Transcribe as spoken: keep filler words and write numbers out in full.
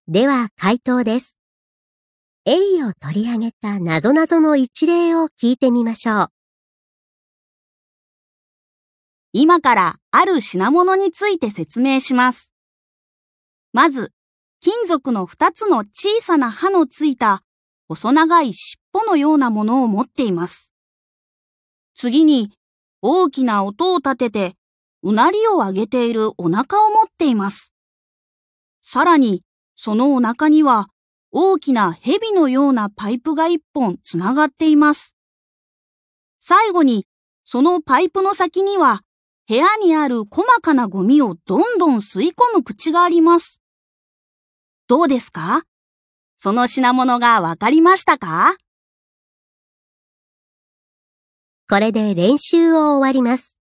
では回答です。エイを取り上げた謎々の一例を聞いてみましょう。 今からある品物について説明します。まず、金属の二つの小さな刃のついた細長い尻尾のようなものを持っています。次に、大きな音を立てて、うなりを上げているお腹を持っています。さらに、そのお腹には大きな蛇のようなパイプが一本つながっています。最後に、そのパイプの先には、部屋にある細かなゴミをどんどん吸い込む口があります。どうですか？その品物がわかりましたか？ これで練習を終わります。